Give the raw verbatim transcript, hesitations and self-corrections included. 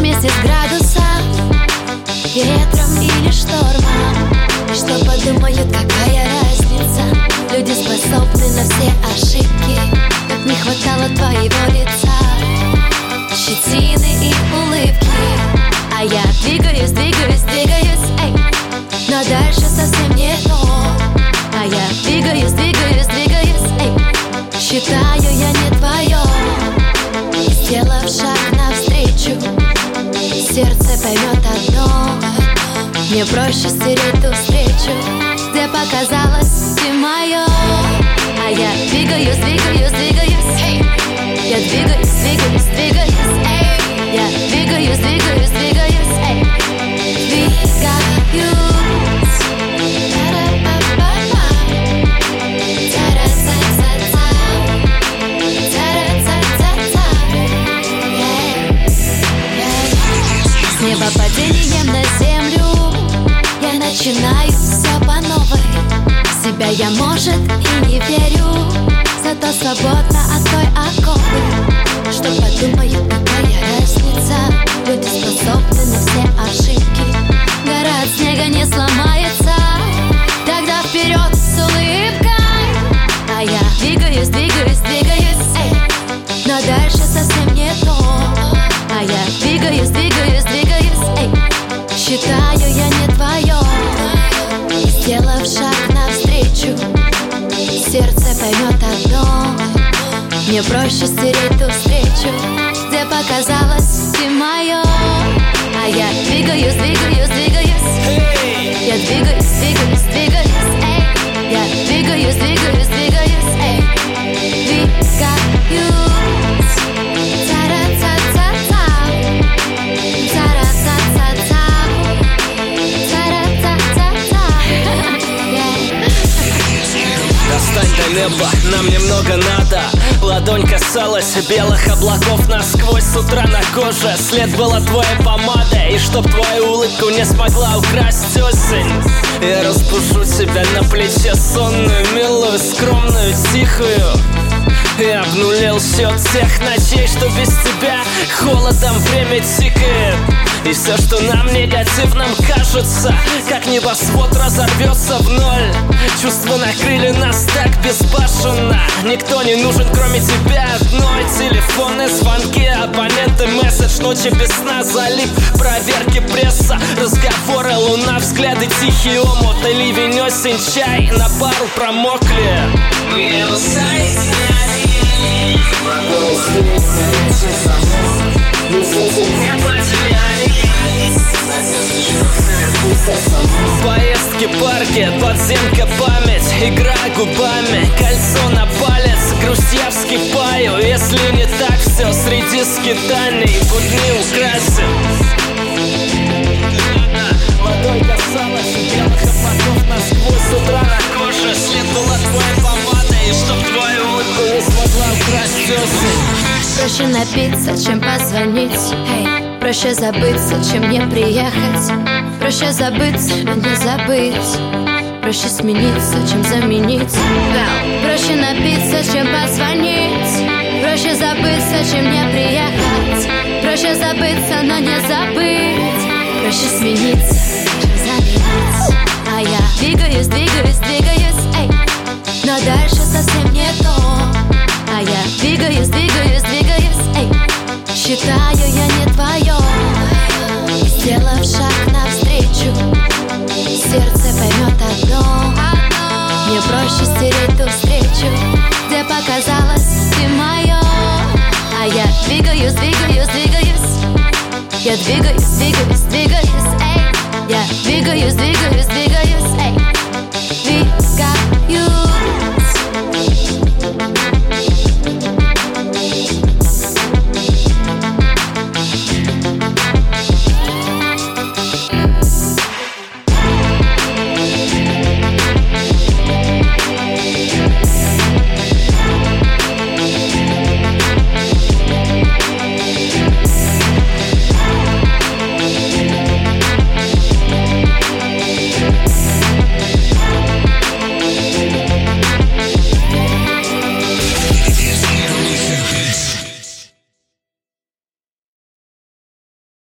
вместе с градусом, ветром или штормом. Что подумают, какая разница? Люди способны на все ошибки. Как не хватало твоего лица, щетины и улыбки. А я двигаюсь, двигаюсь, двигаюсь, эй, но дальше совсем не то. А я двигаюсь, двигаюсь, двигаюсь, эй, считаю, я не твое. Сделав шаг навстречу, сердце поймет одно: мне проще стереть ту встречу, где показалось ты мое. А я двигаюсь, двигаюсь, двигаюсь, эй, я двигаюсь, двигаюсь, двигаюсь, эй, я двигаюсь, двигаюсь, двигаюсь, эй, двигаюсь. С неба падением на землю я начинаю все по новой. В себя я, может, и не верю, зато свободна от той оковы. Что подумают, какая разница? Люди способны на все ошибки. Гора от снега не сломается, тогда вперед с улыбкой. А я двигаюсь, двигаюсь, двигаюсь, эй, но дальше совсем не то. А я двигаюсь, двигаюсь, двигаюсь, эй, считаю, я не твое. Сделав шаг навстречу, сердце поймет одно: мне проще стереть ту встречу, где показалось ты мое. А я двигаюсь, двигаюсь, двигаюсь, я двигаюсь, двигаюсь, двигаюсь, эй, я двигаюсь, двигаюсь, двигаюсь, эй, двигаюсь. Достань до неба, нам немного надо. Ладонь касалась белых облаков насквозь. С утра на коже след был от твоей помады. И чтоб твою улыбку не смогла украсть осень, я разбужу тебя на плече сонную, милую, скромную, тихую. Я обнулил счет всех ночей, что без тебя холодом время тикает. И все, что нам негативным кажется, как небосвод разорвется в ноль. Чувства накрыли нас так безбашенно. Никто не нужен, кроме тебя одной. Телефонные звонки, абоненты, месседж, ночи без сна, залип, проверки, пресса, разговоры, луна, взгляды, тихий омут и ливень, осень, чай на пару промокли. Мы поездки, парки, подземка, память, игра губами, кольцо на палец, грусть я вскипаю. Если не так все, среди скитаний будни украсим. Ладонь касалась белых облаков насквозь. С утра на коже след был от твоей помады. И чтоб твою улыбку не смогла украсть осень. Проще напиться, чем позвонить, hey. Проще забыться, чем не приехать. Проще забыться, но не забыть. Проще смениться, чем заменить. Проще напиться, чем позвонить. Проще забыться, чем не приехать. Проще забыться, но не забыть. Проще смениться, чем заменить. А я двигаюсь, двигаюсь, двигаюсь, эй, но дальше совсем не то. А я двигаюсь, двигаюсь, двигаюсь, эй, считаю, я не твое. Сделав шаг навстречу, сердце поймет одно: мне проще стереть ту встречу, где показалось ты мое. А я двигаюсь, двигаюсь, двигаюсь, я двигаюсь, двигаюсь, двигаюсь, эй, я двигаюсь, двигаюсь, двигаюсь, эй, двигаюсь.